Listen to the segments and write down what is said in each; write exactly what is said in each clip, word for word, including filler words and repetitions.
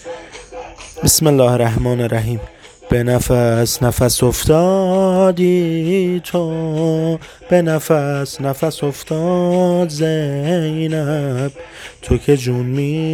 بسم الله الرحمن الرحیم. به نفس نفس افتادی تو، به نفس نفس افتاد زینب، تو که جون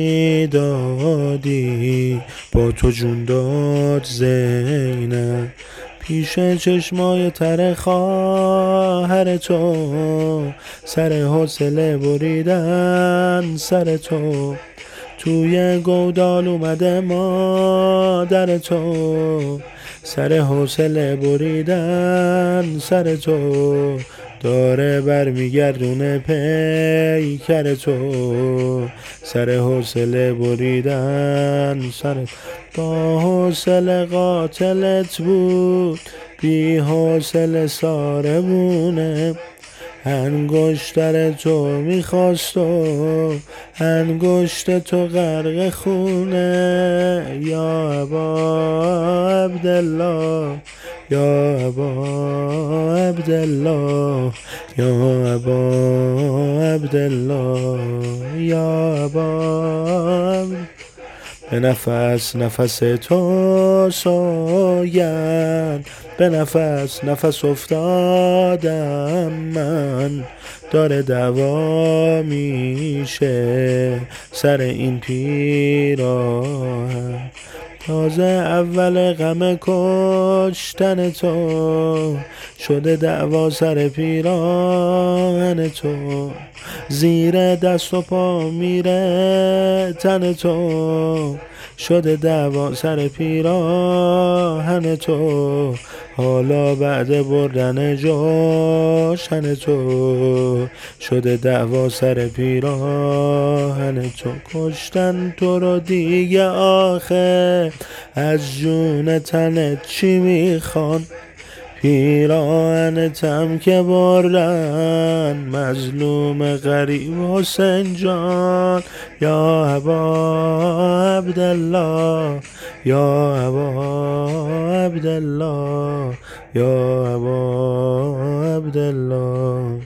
میدادی با تو جون داد زینب. پیش چشمای تر خواهر تو، سر حوصله بریدن سر تو، توی گودال اومده مادر تو، سر حوصله بریدن سر تو، داره برمیگردونه پیکر تو، سر حوصله بریدن سر. با حوصله قاتلت بود، بی حوصله ساربونه، انگشتر تو میخواست و انگشت تو غرق خونه. یا ابا عبدالله، یا ابا عبدالله، یا ابا عبدالله، یا ابا. به نفس نفس تو سوگند، به نفس نفس افتادم من، داره دعوا میشه سر این پیراهن. تازه اول غم کشتن تو، شده دعوا سر پیراهن تو، زیر دست و پا میره تن تو، شده دعوا سر پیراهن تو. حالا بعد بردن جاشن تو، شده دعوا سر پیراهن تو. کشتن تو رو دیگه آخه، از جون تنت چی میخوان؟ پیراهنتم که بردن مظلوم غریب حسین جان. یا ابا عبدالله، یا ابا عبدالله، یا ابا عبدالله.